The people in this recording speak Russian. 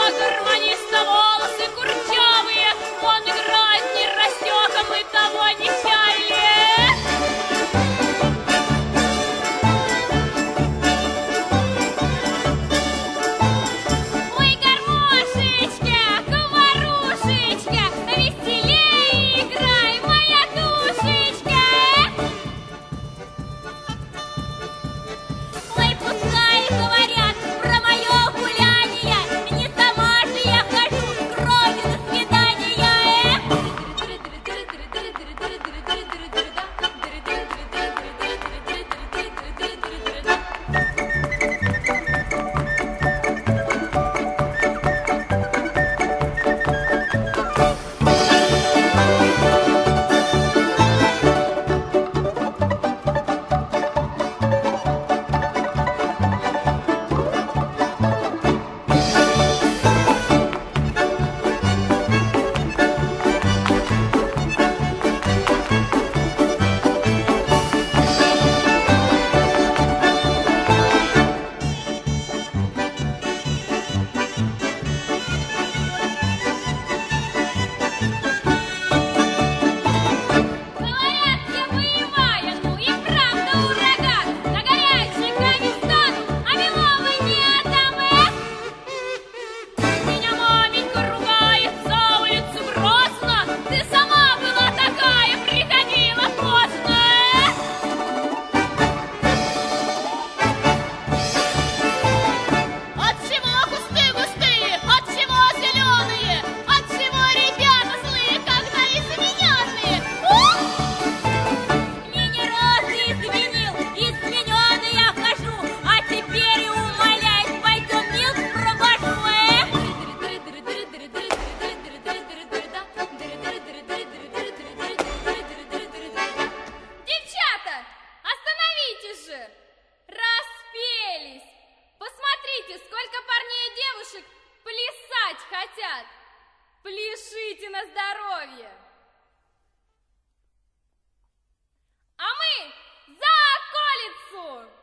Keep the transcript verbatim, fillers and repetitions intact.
гармониста волосы курчавые, он играет не растеком, мы того не чаяли. Ой, гармошечка, говорушечка, веселей играй, моя душечка. Ой, пускай говорят про мое гуляние, не сама же я хожу к роде на свидание. Говорят, я боевая, ну и правда ураган. На горячего не стану, а милого не отдам, эх. Меня маменька ругает за улицу грозно. Ты сама была такая, приходила поздно, эх. Отчего кусты густые, отчего зеленые, отчего ребята злые, когда измененные? Ух! Мне не раз изменил, измененный я хожу, а теперь и умоляет, пойдем милк провожу, эх. Девчата, остановитесь же! Распелись! Посмотрите, сколько парней и девушек плясать хотят! Пляшите на здоровье! А мы за околицу!